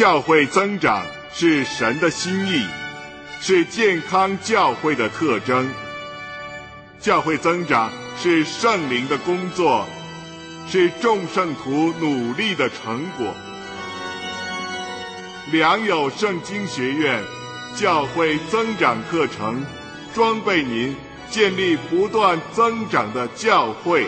教会增长是神的心意，是健康教会的特征。教会增长是圣灵的工作，是众圣徒努力的成果。良友圣经学院教会增长课程，装备您建立不断增长的教会。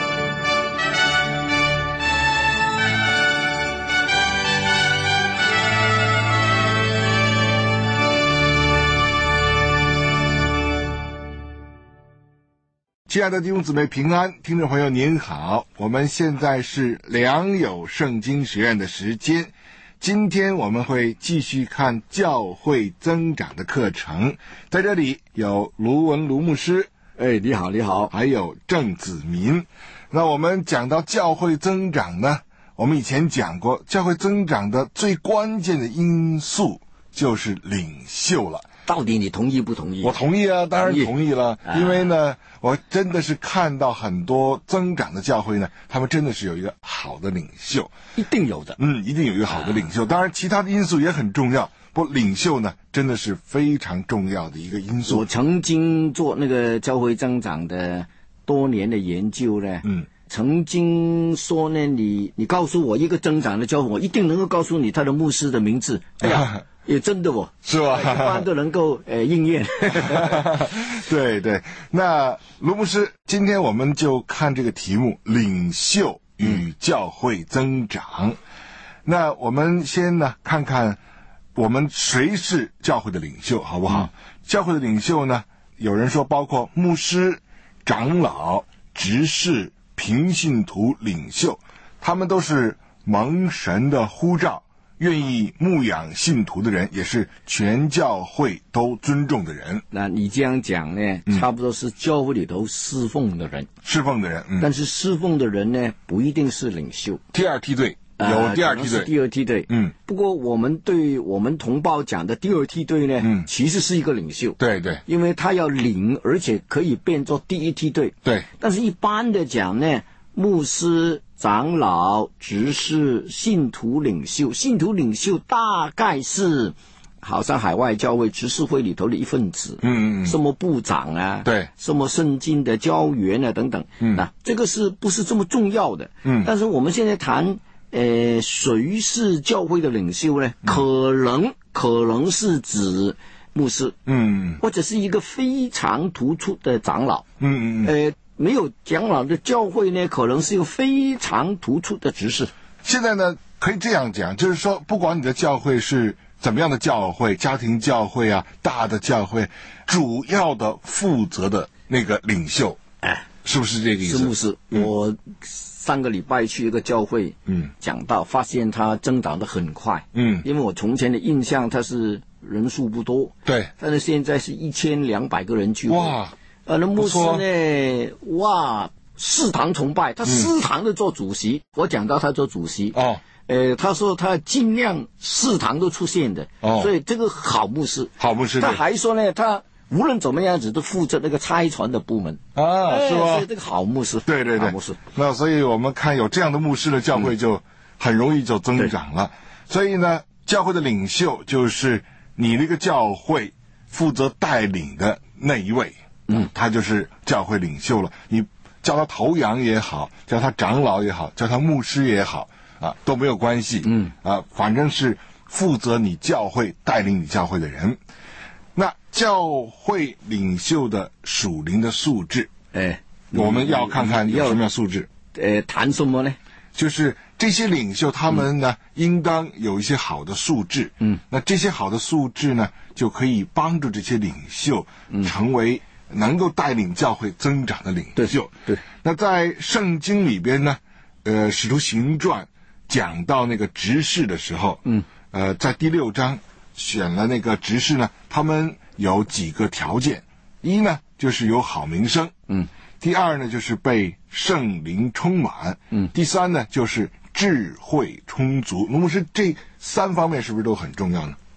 亲爱的弟兄姊妹平安，听众朋友您好，我们现在是良友圣经学院的时间。今天我们会继续看教会增长的课程，在这里有卢文卢牧师， 你好你好， 还有郑子民。那我们讲到教会增长呢，我们以前讲过，教会增长的最关键的因素就是领袖了。 到底你同意不同意？ 我同意啊，当然同意了。因为呢，我真的是看到很多增长的教会呢，他们真的是有一个好的领袖， 一定有的。 一定有一个好的领袖。当然，其他的因素也很重要，不过领袖呢，真的是非常重要的一个因素。 我曾经做那个教会增长的多年的研究呢，曾经说呢，你告诉我一个增长的教会，我一定能够告诉你他的牧师的名字。哎呀。也真的是吧？ 一般都能够应验。 对对，那卢牧师，今天我们就看这个题目：领袖与教会增长。那我们先呢看看我们谁是教会的领袖，好不好？教会的领袖呢，有人说包括牧师、长老、执事、平信徒领袖，他们都是蒙神的呼召，愿意牧养信徒的人，也是全教会都尊重的人。 那你这样讲呢，差不多是教会里头侍奉的人。但是侍奉的人呢，不一定是领袖。 第二梯队有第二梯队， 第二梯队。不过我们对我们同胞讲的第二梯队呢，其实是一个领袖。 对对， 因为他要领，而且可以变作第一梯队。 对。 但是一般的讲呢，牧师、长老、执事、信徒领袖大概是好像海外教会执事会里头的一份子，什么部长啊， 对， 什么圣经的教员啊等等，那这个是不是这么重要的？但是我们现在谈谁是教会的领袖呢？可能是指牧师，或者是一个非常突出的长老，没有长老的教会呢，可能是一个非常突出的执事。 现在呢，可以这样讲，就是说，不管你的教会是怎么样的教会，家庭教会啊，大的教会，主要的负责的那个领袖，是不是这个意思？ 是不是？我上个礼拜去一个教会，讲到发现他增长得很快，因为我从前的印象他是人数不多， 对， 但是现在是1200个人聚会。 哇！ 那牧师呢？哇，四堂崇拜，他四堂的做主席。我讲到他做主席，他说他尽量四堂都出现的，所以这个好牧师。他还说呢，他无论怎么样子都负责那个差传的部门是吧？ 所以这个好牧师， 对对对， 好牧师。 那所以我们看有这样的牧师的教会就很容易就增长了。所以呢，教会的领袖就是你那个教会负责带领的那一位。他就是教会领袖了。你叫他头羊也好，叫他长老也好，叫他牧师也好，都没有关系。反正是负责你教会、带领你教会的人。那教会领袖的属灵的素质，我们要看看有什么样素质。 谈什么呢？ 就是这些领袖他们呢，应当有一些好的素质。那这些好的素质呢，就可以帮助这些领袖成为能够带领教会增长的领袖。 对。 那在圣经里边呢，使徒行传讲到那个执事的时候，在第6章选了那个执事呢，他们有几个条件。一呢，就是有好名声。第二呢，就是被圣灵充满。第三呢，就是智慧充足。那么是这3方面是不是都很重要呢？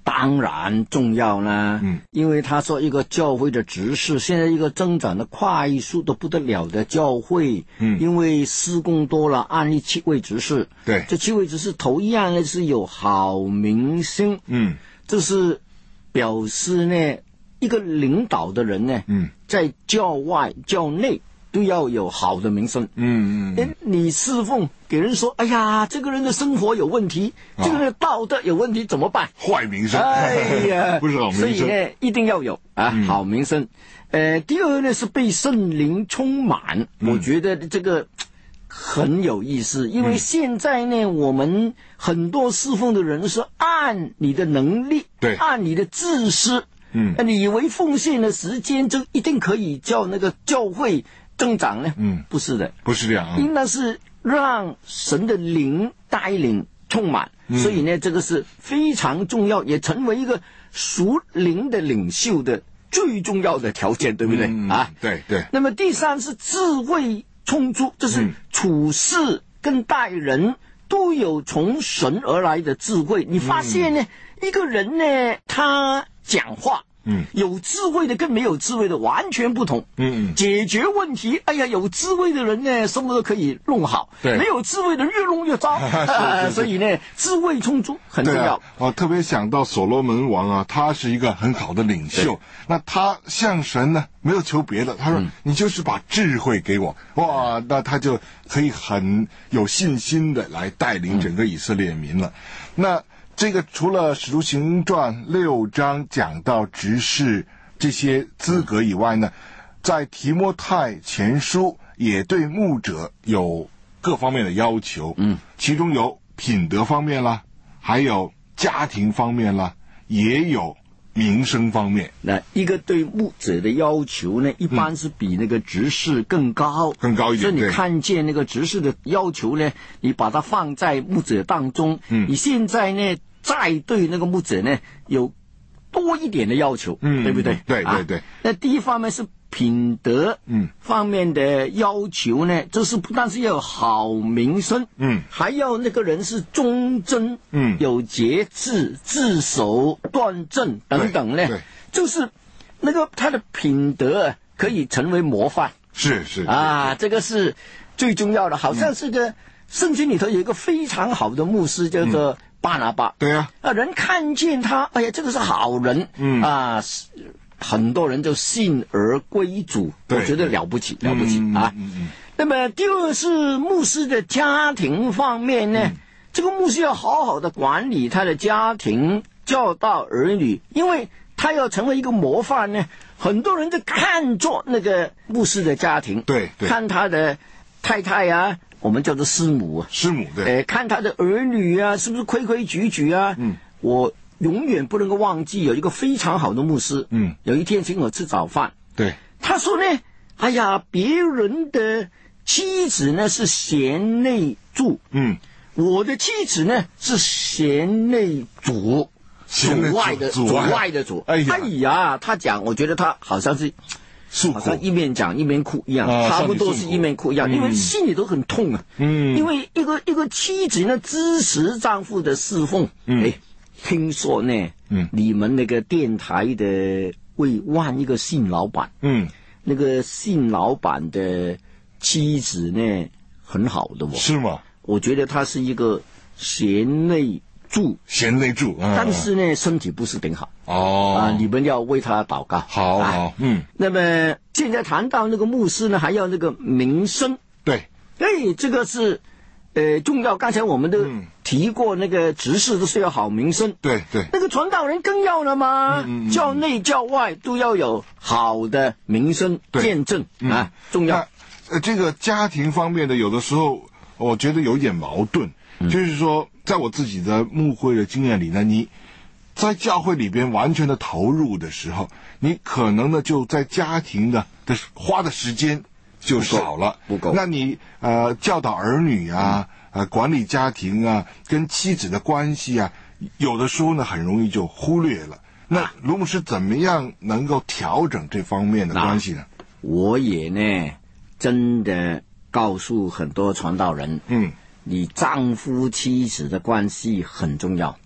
当然重要啦，因为他说一个教会的执事，现在一个增长的快速的不得了的教会，因为事工多了，安立7位执事， 对， 这7位执事头一样呢是有好名声，这是表示呢一个领导的人呢，在教外教内都要有好的名声。你侍奉给人说，哎呀，这个人的生活有问题，这个人的道德有问题，怎么办？ 坏名声， 哎呀， 不是好名声。 所以呢，一定要有好名声。第二呢是被圣灵充满，我觉得这个很有意思，因为现在呢，我们很多侍奉的人是按你的能力， 对， 按你的自私，你以为奉献的时间就一定可以叫那个教会增长呢？不是的， 不是这样， 应当是让神的灵带领充满，所以呢，这个是非常重要，也成为一个属灵的领袖的最重要的条件，对不对？ 对对。 那么第三是智慧充足，就是处事跟待人都有从神而来的智慧。你发现呢，一个人呢，他讲话，有智慧的跟没有智慧的完全不同。解决问题，哎呀，有智慧的人呢，什么都可以弄好；没有智慧的越弄越糟。所以呢，智慧充足很重要。 我特别想到所罗门王啊，他是一个很好的领袖。那他向神呢，没有求别的，他说：“你就是把智慧给我。”哇，那他就可以很有信心的来带领整个以色列民了。那这个除了使徒行传6章讲到执事这些资格以外呢，在提摩太前书也对牧者有各方面的要求，其中有品德方面啦，还有家庭方面啦，也有民生方面。 那一个对牧者的要求呢，一般是比那个执事更高， 更高一点。 所以你看见那个执事的要求呢，你把它放在牧者当中，你现在呢再对那个牧者呢有多一点的要求，对不对？ 对对对。 那第一方面是品德方面的要求呢，就是不但是要有好名声，还要那个人是忠贞，有节制、自守、端正等等呢，就是那个他的品德可以成为模范。 是这个是最重要的。好像是个圣经里头有一个非常好的牧师叫做巴拿巴， 对啊， 人看见他，哎呀，这个是好人，很多人就信而归主，我觉得了不起啊。那么第二是牧师的家庭方面呢，这个牧师要好好的管理他的家庭，教导儿女，因为他要成为一个模范呢。很多人就看作那个牧师的家庭，对，看他的太太啊，我们叫做师母，对，看他的儿女啊，是不是规规矩矩啊？我永远不能够忘记有一个非常好的牧师，有一天请我吃早饭， 对， 他说呢，哎呀，别人的妻子呢是贤内助，我的妻子呢是贤内主，主外的主，哎呀，他讲，我觉得他好像是。好像一面讲一面哭一样，差不多是一面哭一样，因为心里都很痛啊。因为一个妻子呢支持丈夫的侍奉，听说呢，你们那个电台的会换一个新老板，那个新老板的妻子呢很好的是吗？我觉得他是一个贤内助，但是呢身体不是挺好。你们要为他祷告。好，那么现在谈到那个牧师呢，还要那个名声。对，这个是重要。刚才我们都提过，那个执事都是要好名声。对，那个传道人更要了吗？教内教外都要有好的名声见证重要。 这个家庭方面的，有的时候我觉得有一点矛盾，就是说，在我自己的牧会的经验里呢，你在教会里边完全的投入的时候，你可能呢就在家庭的花的时间就少了，不够。那你教导儿女啊，管理家庭啊，跟妻子的关系啊，有的时候呢很容易就忽略了。那卢牧师怎么样能够调整这方面的关系呢？ 我也呢真的告诉很多传道人，你丈夫妻子的关系很重要。对，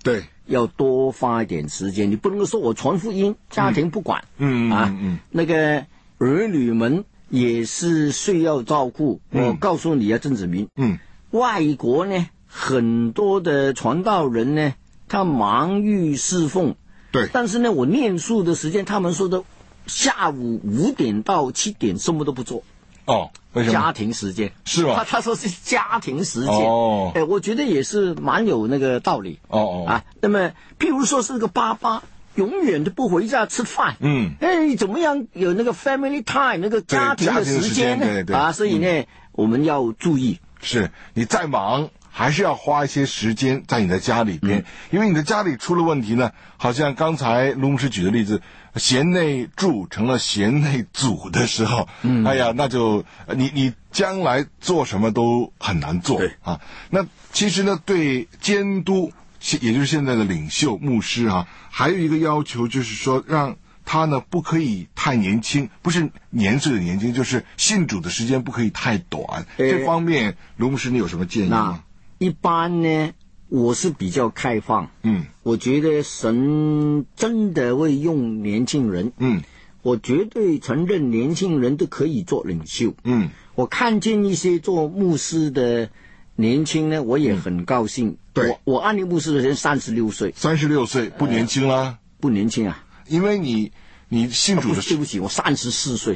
要多花一点时间，你不能够说我传福音，家庭不管，那个儿女们也是需要照顾。我告诉你啊，郑子明，外国呢很多的传道人呢，他忙于侍奉， 对， 但是呢，我念书的时间，他们说的下午5点到7点什么都不做。 哦，为什么？ 家庭时间是吗？ 他说是家庭时间。 哦， 我觉得也是蛮有那个道理。那么譬如说是个爸爸永远都不回家吃饭，怎么样有那个 family time 那个家庭的时间呢？ 对， 所以呢，我们要注意。 是你再忙，还是要花一些时间在你的家里边，因为你的家里出了问题呢，好像刚才卢牧师举的例子，贤内助成了贤内阻的时候，哎呀，那就你将来做什么都很难做啊。那其实呢，对监督，也就是现在的领袖牧师啊，还有一个要求就是说，让他呢不可以太年轻，不是年岁的年轻，就是信主的时间不可以太短。这方面，卢牧师你有什么建议吗？ 一般呢，我是比较开放。我觉得神真的会用年轻人。我绝对承认年轻人都可以做领袖。我看见一些做牧师的年轻呢，我也很高兴。 对， 我安利牧师的人36岁。 36岁不年轻啦？ 不年轻啊。 因为你信主的对不起，我34岁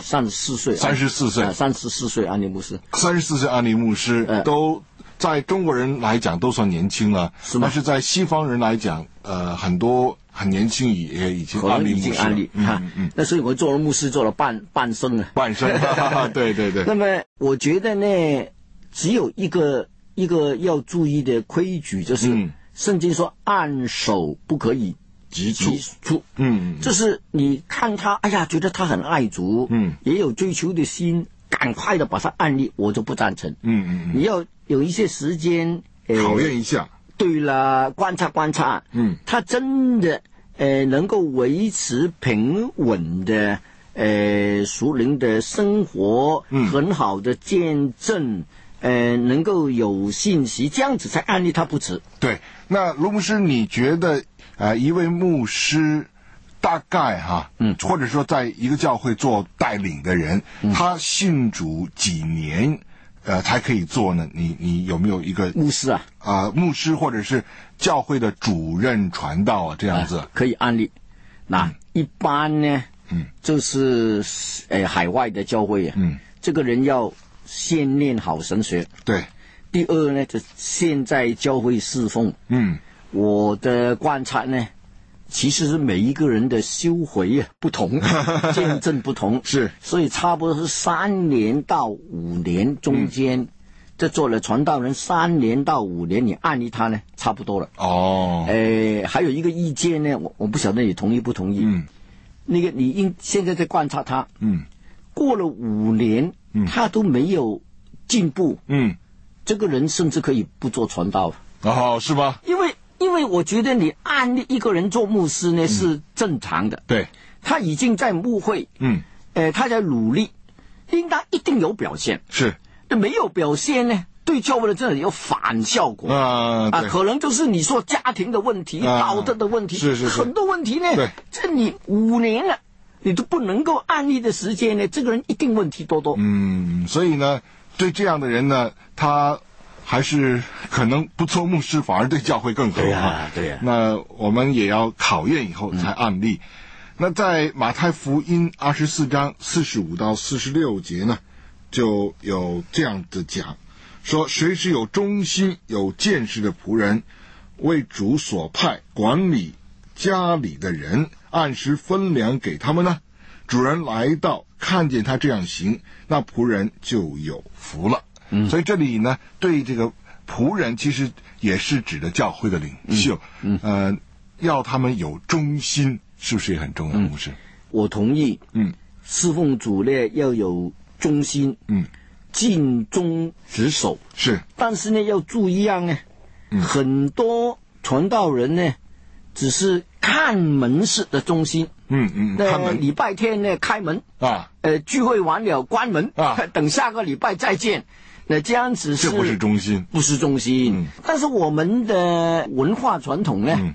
，34岁安利牧师 ，34岁安利牧师都在中国人来讲都算年轻了，但是在西方人来讲，很多很年轻也已经安利牧师了。 那所以我做了牧师做了半生啊， 半生，对。 那么我觉得呢，只有一个要注意的规矩，就是圣经说按手不可以急促。就是你看他，哎呀，觉得他很爱主，也有追求的心，赶快的把他按立，我就不赞成。你要有一些时间考验一下。 对了，观察。他真的能够维持平稳的属灵的生活，很好的见证，能够有信息，这样子才按立他不迟。 对，那卢牧师，你觉得一位牧师大概或者说在一个教会做带领的人，他信主几年才可以做呢？你有没有一个牧师牧师或者是教会的主任传道这样子可以按立？那一般呢，就是海外的教会这个人要先念好神学。 对。 第二呢，就现在教会侍奉。我的观察呢，其实是每一个人的修回不同，见证不同， 是， 所以差不多是3年到5年中间，这做了传道人3年到5年，你按立他呢，差不多了。还有一个意见呢，我不晓得你同意不同意。那个你现在在观察他，过了5年，他都没有进步，这个人甚至可以不做传道。 是吗？ 因为我觉得你按立一个人做牧师呢是正常的。 对， 他已经在牧会，他在努力，应当一定有表现。 是， 没有表现呢，对教会的真的有反效果。可能就是你说家庭的问题、道德的问题， 是很多问题呢。 对， 这你5年了，你都不能够按立的时间呢，这个人一定问题多多。 所以呢，对这样的人呢，他还是可能不做牧师，反而对教会更好。 对呀。 那我们也要考验以后才按立。那在马太福音24章45到46节呢，就有这样的讲，说谁是有忠心有见识的仆人，为主所派管理家里的人，按时分粮给他们呢？主人来到，看见他这样行，那仆人就有福了。所以这里呢，对这个仆人其实也是指的教会的领袖，要他们有忠心，是不是也很重要？牧师， 我同意。侍奉主呢要有忠心，尽忠职守。 是， 但是呢要注意呢，很多传道人呢只是看门式的忠心。那礼拜天呢开门聚会完了关门等下个礼拜再见。那这样子是， 这不是忠心， 不是忠心。但是我们的文化传统呢，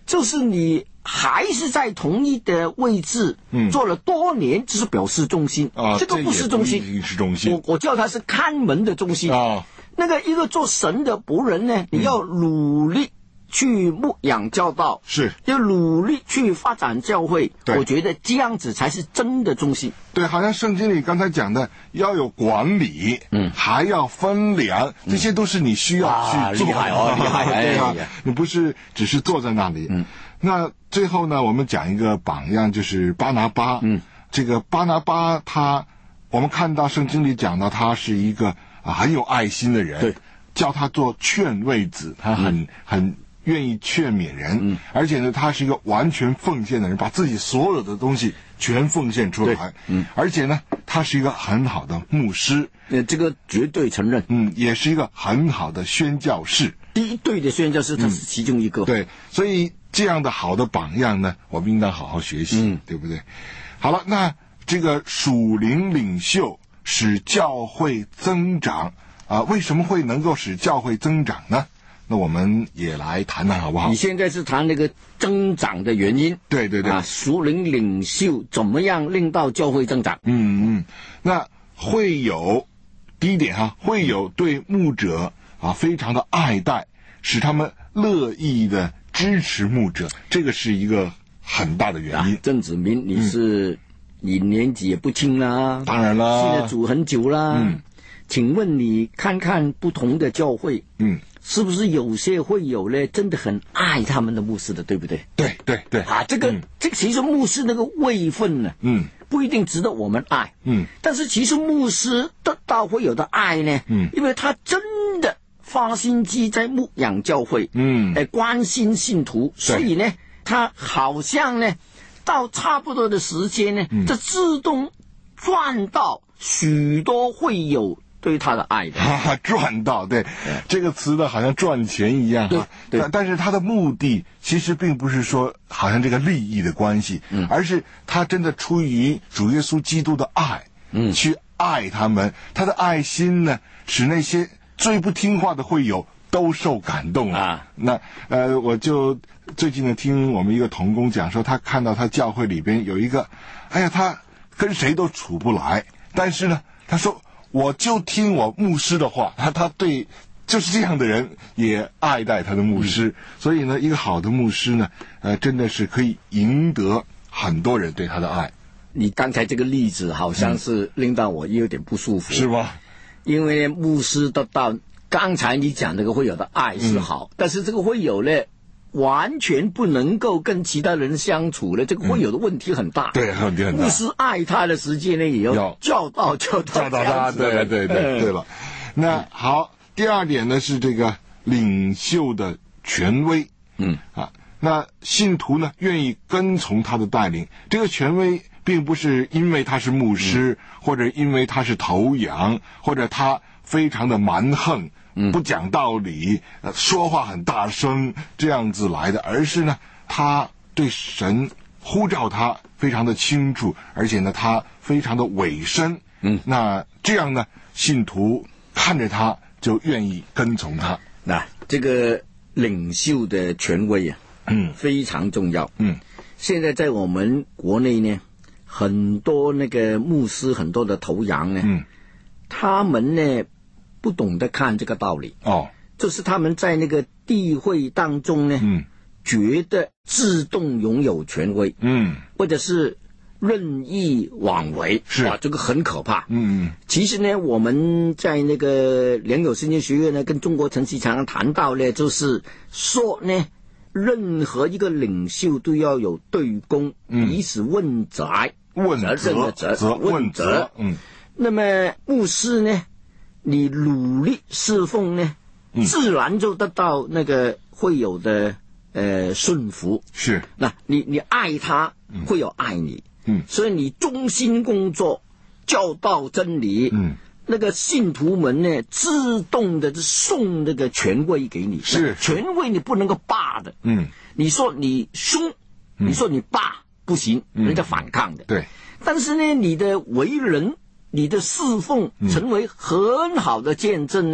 就是你还是在同一的位置，做了多年，这是表示忠心啊， 这个不是忠心， 是忠心。 我叫他是看门的忠心啊。 那个一个做神的仆人呢，你要努力去牧养教导， 是要努力去发展教会。 对， 我觉得这样子才是真的忠心。 对，好像圣经里刚才讲的，要有管理，还要分粮，这些都是你需要去做。 厉害哦，厉害！ 对啊，你不是只是坐在那里。那最后呢，我们讲一个榜样，就是巴拿巴。这个巴拿巴我们看到圣经里讲到他是一个很有爱心的人， 对， 叫他做劝慰子，他很愿意劝勉人，而且呢，他是一个完全奉献的人，把自己所有的东西全奉献出来。而且呢，他是一个很好的牧师， 这个绝对承认。 也是一个很好的宣教士。 第一队的宣教士，他是其中一个。 对，所以这样的好的榜样呢，我们应当好好学习，对不对？好了，那这个属灵领袖使教会增长为什么会能够使教会增长呢？那我们也来谈谈好不好？ 你现在是谈那个增长的原因。对属灵领袖怎么样令到教会增长？ 那会有第一点会有对牧者非常的爱戴，使他们乐意的支持牧者，这个是一个很大的原因。 郑子明，你年纪也不轻啦， 当然啦， 信了主很久啦。请问你看看不同的教会，是不是有些会友呢真的很爱他们的牧师的，对不对？ 对这个其实牧师那个位分呢，不一定值得我们爱，但是其实牧师得到会友的爱呢，因为他真的发心机在牧养教会，关心信徒，所以呢，他好像呢到差不多的时间呢，这自动赚到许多会友对他的爱的。 赚到，对，这个词呢好像赚钱一样。对，但是他的目的其实并不是说好像这个利益的关系，而是他真的出于主耶稣基督的爱，去爱他们。他的爱心呢，使那些最不听话的会友都受感动了。那我就最近呢听我们一个同工讲说，他看到他教会里边有一个，他跟谁都处不来，但是呢，他说我就听我牧师的话，他对就是这样的人也爱戴他的牧师，所以呢，一个好的牧师呢，真的是可以赢得很多人对他的爱。 你刚才这个例子好像是令到我有点不舒服， 是吧？ 因为牧师得到刚才你讲这个会友的爱是好，但是这个会友呢，完全不能够跟其他人相处了，这个会友的问题很大。 对，问题很大。 牧师爱他的时间呢，也要教导他。 对了。那好，第二点呢是这个领袖的权威。那信徒呢愿意跟从他的带领，这个权威并不是因为他是牧师，或者因为他是头羊，或者他非常的蛮横，不讲道理，说话很大声这样子来的，而是呢他对神呼召他非常的清楚，而且呢他非常的委身。那这样呢信徒看着他就愿意跟从他。 那这个领袖的权威非常重要。现在在我们国内呢，很多那个牧师，很多的头羊呢，他们呢不懂得看这个道理。就是他们在那个地会当中呢，觉得自动拥有权威，或者是任意妄为，这个很可怕。其实呢，我们在那个良友圣经学院呢，跟中国晨曦常常谈到呢，就是说呢，任何一个领袖都要有对公，彼此问责，问责。那么牧师呢，你努力侍奉呢，自然就得到那个会有的顺服。 是， 那你爱他，会有爱你。所以你忠心工作，教导真理，那个信徒们呢，自动的就送那个权威给你。 是， 权威你不能够霸的。你说你凶，你说你霸不行，人家反抗的。 对。 但是呢，你的为人，你的侍奉成为很好的见证呢，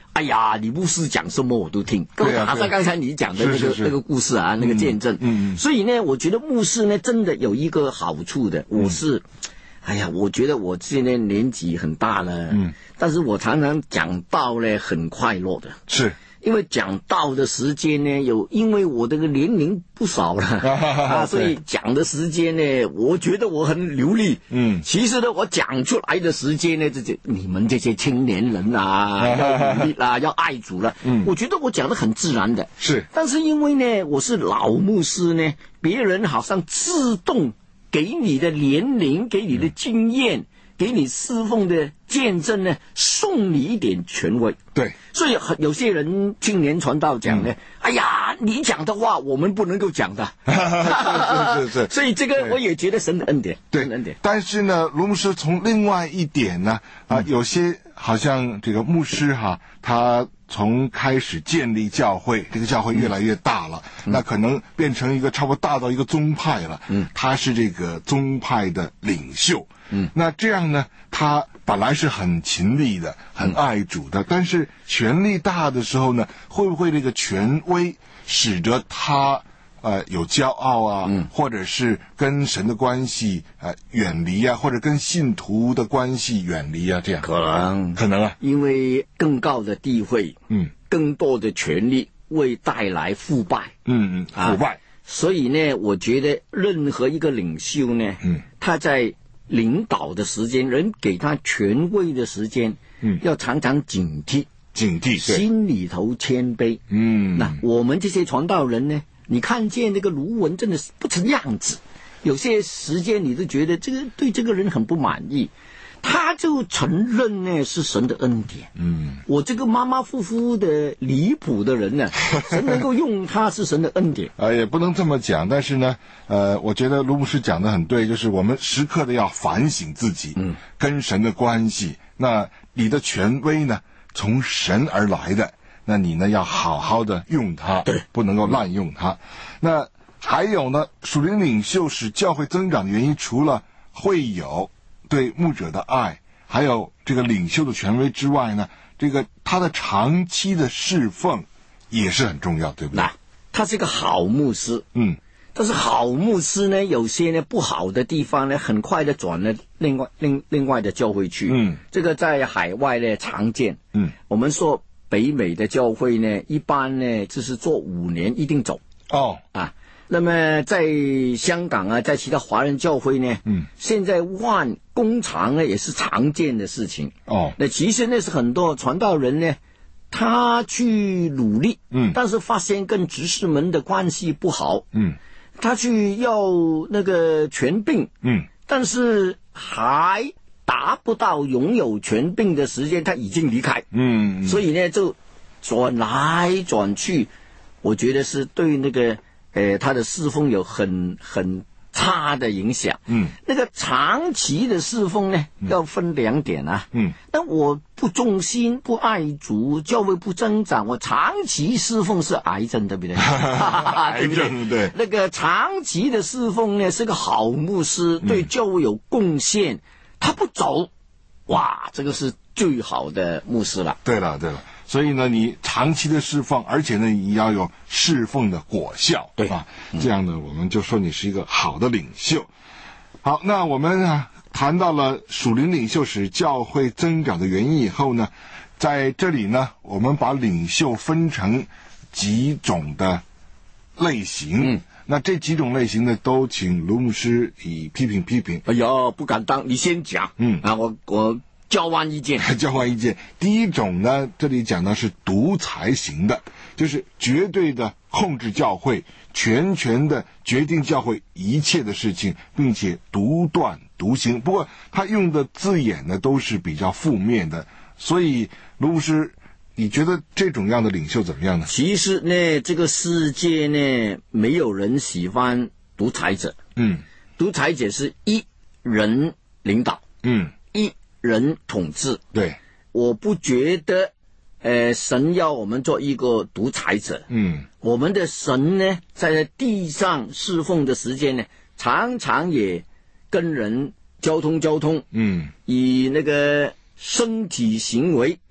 哎呀，李牧师讲什么我都听， 对啊， 马上刚才你讲的那个故事啊，那个见证。所以呢，我觉得牧师呢真的有一个好处的，哎呀，我觉得我现在年纪很大了，但是我常常讲道呢很快乐的， 是因为讲道的时间呢因为我这个年龄不少了所以讲的时间呢，我觉得我很流利。其实呢，我讲出来的时间呢，你们这些青年人要努力啦，要爱主了，我觉得我讲的很自然的。 是， 但是因为呢，我是老牧师呢，别人好像自动给你的年龄，给你的经验，给你侍奉的见证呢，送你一点权威。 对， 所以有些人青年传道讲呢，哎呀，你讲的话我们不能够讲的。 是。 所以这个我也觉得神的恩典， 对， 神的恩典。 但是呢，卢牧师从另外一点呢，有些好像这个牧师他从开始建立教会，这个教会越来越大了，那可能变成一个差不多大到一个宗派了。他是这个宗派的领袖。那这样呢，他本来是很勤力的，很爱主的，但是权力大的时候呢，会不会这个权威使得他有骄傲啊，或者是跟神的关系远离啊，或者跟信徒的关系远离啊，这样可能啊，因为更高的地位，更多的权力会带来腐败， 腐败。 所以呢，我觉得任何一个领袖呢，他在领导的时间，人给他权威的时间，要常常警惕，心里头谦卑。那我们这些传道人呢，你看见这个卢文真的是不成样子，有些时间你都觉得对这个人很不满意，他就承认呢是神的恩典。我这个马马虎虎的离谱的人呢，神能够用他是神的恩典。 也不能这么讲，但是呢，我觉得卢牧师讲得很对，就是我们时刻的要反省自己，跟神的关系。那你的权威呢，从神而来的，那你呢要好好的用它，不能够滥用它。那还有呢，属灵领袖使教会增长的原因，除了会有对牧者的爱，还有这个领袖的权威之外呢，这个他的长期的侍奉也是很重要，对不对？ 他是个好牧师，但是好牧师呢，有些呢不好的地方呢，很快的转了另外的教会去。这个在海外呢常见。我们说北美的教会呢，一般呢就是做5年一定走。那么在香港啊，在其他华人教会呢，现在换工厂呢也是常见的事情。那其实呢是很多传道人呢，他去努力，但是发现跟执事们的关系不好，他去要那个权柄，但是还达不到拥有权柄的时间，他已经离开，所以呢就转来转去，我觉得是对那个他的侍奉有很差的影响。那个长期的侍奉呢，要分2点啊。那我不忠心，不爱主，教会不增长，我长期侍奉是癌症，对不对？ 癌症，对。 那个长期的侍奉呢，是个好牧师，对教会有贡献，他不走，哇，这个是最好的牧师了。 对了。所以呢，你长期的侍奉，而且呢，你要有侍奉的果效， 对吧？这样呢，我们就说你是一个好的领袖。好，那我们谈到了属灵领袖使教会增长的原因以后呢，在这里呢，我们把领袖分成几种的类型。那这几种类型呢，都请卢牧师以批评。 哎呀，不敢当，你先讲。我交换意见。 第一种呢，这里讲的是独裁型的，就是绝对的控制教会，全权的决定教会一切的事情，并且独断独行。不过他用的字眼呢，都是比较负面的。所以卢牧师，你觉得这种样的领袖怎么样呢？ 其实呢，这个世界呢，没有人喜欢独裁者。独裁者是一人领导。一人统治。 对， 我不觉得神要我们做一个独裁者。我们的神呢，在地上侍奉的时间呢，常常也跟人交通，以那个身体行为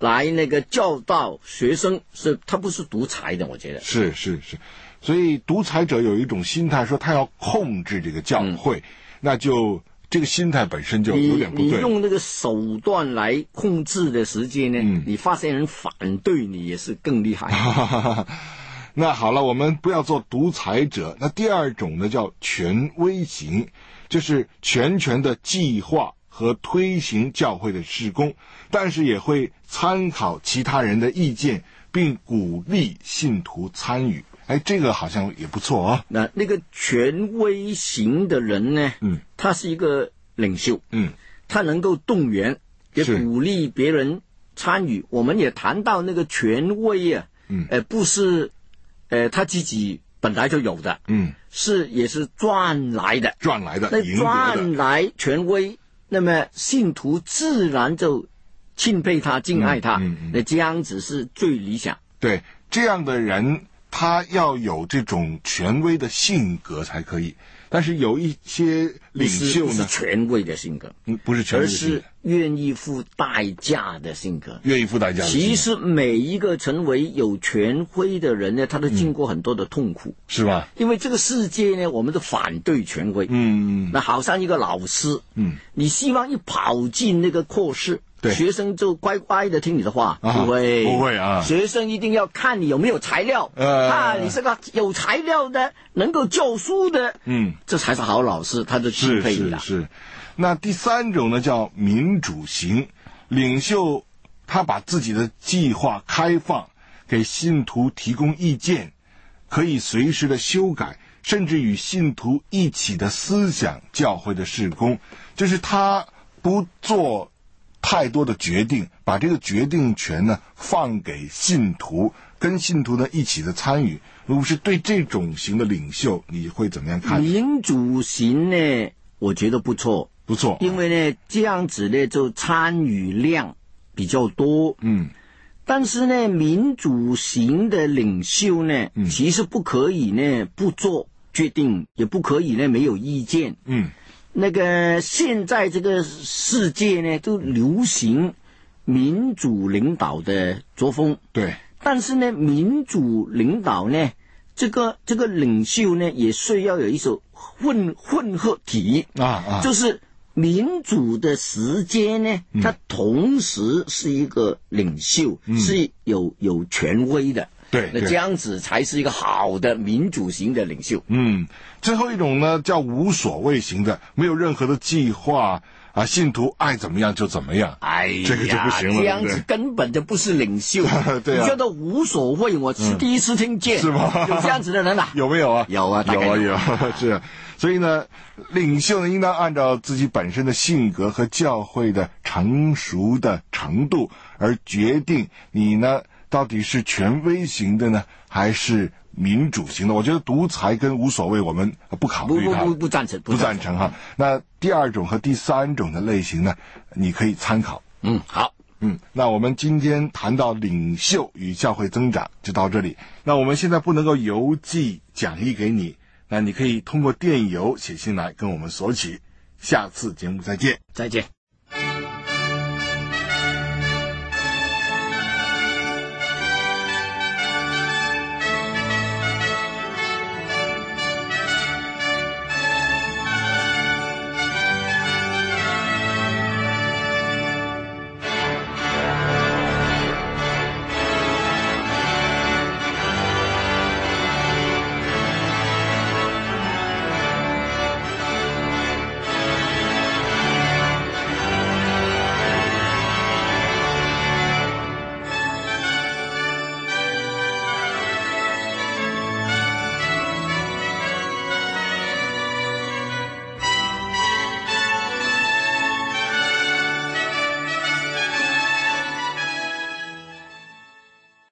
来那个教导学生，他不是独裁的，我觉得是。所以独裁者有一种心态，说他要控制这个教会，那就这个心态本身就有点不对。 你用那个手段来控制的时间呢，你发现人反对你也是更厉害。 那好了，我们不要做独裁者。那第二种呢，叫权威型，就是全权的计划和推行教会的事工，但是也会参考其他人的意见，并鼓励信徒参与。这个好像也不错啊。 那个权威型的人呢，他是一个领袖，他能够动员，也鼓励别人参与。我们也谈到那个权威啊，不是他自己本来就有的，也是赚来的， 那赚来权威，那么信徒自然就钦佩他、敬爱他，那这样子是最理想。 对，这样的人他要有这种权威的性格才可以。但是有一些领袖呢， 不是权威的性格， 不是权威的性格， 而是愿意付代价的性格。 其实每一个成为有权威的人呢，他都经过很多的痛苦， 是吧？ 因为这个世界呢，我们都反对权威。那好像一个老师，你希望一跑进那个课室，学生就乖乖的听你的话，不会啊！学生一定要看你有没有材料，你是个有材料的，能够教书的，这才是好老师，他就钦佩你了。 是。那第三种呢，叫民主型领袖，他把自己的计划开放，给信徒提供意见，可以随时的修改，甚至与信徒一起的思想教会的事工，就是他不做太多的决定，把这个决定权呢放给信徒，跟信徒呢一起的参与。如果是对这种型的领袖，你会怎么样看？ 民主型呢，我觉得不错，因为呢这样子呢就参与量比较多。但是呢，民主型的领袖呢，其实不可以呢不做决定，也不可以呢没有意见。那个现在这个世界呢，都流行民主领导的作风。 对。 但是呢，民主领导呢，这个领袖呢，也需要有一种混合体就是民主的时间呢，他同时是一个领袖，是有权威的。 对， 那这样子才是一个好的民主型的领袖。 最后一种呢，叫无所谓型的，没有任何的计划信徒爱怎么样就怎么样。这个就不行了， 这样子根本就不是领袖。 对啊， 叫做无所谓，我是第一次听见， 是吗？ 有这样子的人啊？ 有没有啊？ 有啊， 有是。所以呢，领袖呢应当按照自己本身的性格和教会的成熟的程度而决定你呢到底是权威型的呢，还是民主型的。我觉得独裁跟无所谓我们不考虑它， 不赞成哈。那第二种和第三种的类型呢，你可以参考。 好。 那我们今天谈到领袖与教会增长就到这里。那我们现在不能够邮寄讲义给你，那你可以通过电邮写信来跟我们索取。下次节目再见。